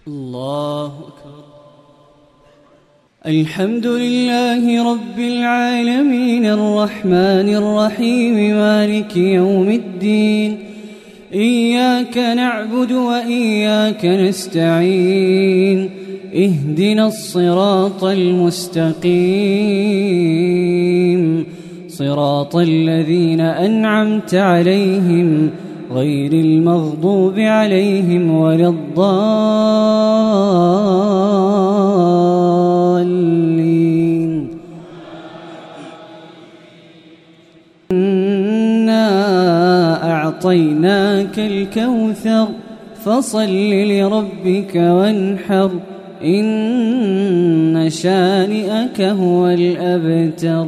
الله أكبر. الحمد لله رب العالمين الرحمن الرحيم مالك يوم الدين، إياك نعبد وإياك نستعين، اهدنا الصراط المستقيم، صراط الذين أنعمت عليهم غير المغضوب عليهم ولا الضالين. إنا أعطيناك الكوثر فصل لربك وانحر، إن شانئك هو الأبتر.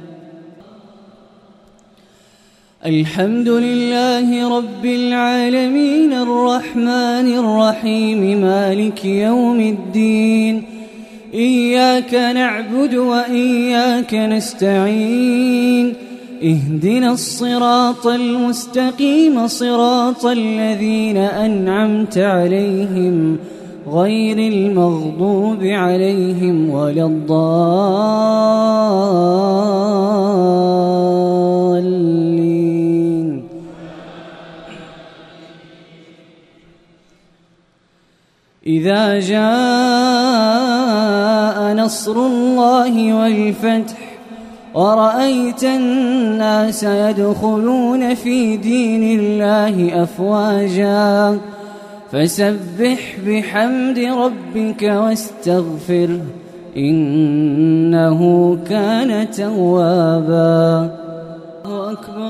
الحمد لله رب العالمين الرحمن الرحيم مالك يوم الدين، إياك نعبد وإياك نستعين، اهدنا الصراط المستقيم، صراط الذين أنعمت عليهم غير المغضوب عليهم ولا الضالين. إذا جاء نصر الله والفتح ورأيت الناس يدخلون في دين الله أفواجا فسبح بحمد ربك واستغفره إنه كان توابا. الله أكبر.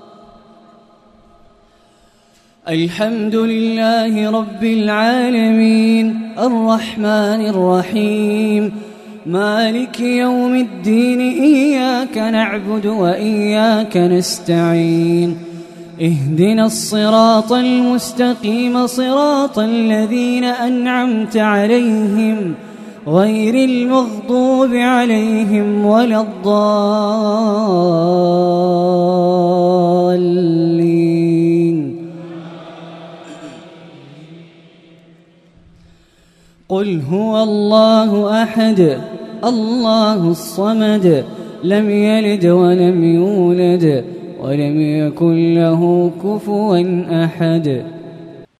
الحمد لله رب العالمين الرحمن الرحيم مالك يوم الدين، إياك نعبد وإياك نستعين، اهدنا الصراط المستقيم، صراط الذين أنعمت عليهم غير المغضوب عليهم ولا الضالين. قل هو الله أحد الله الصمد لم يلد ولم يولد ولم يكن له كفوا أحد.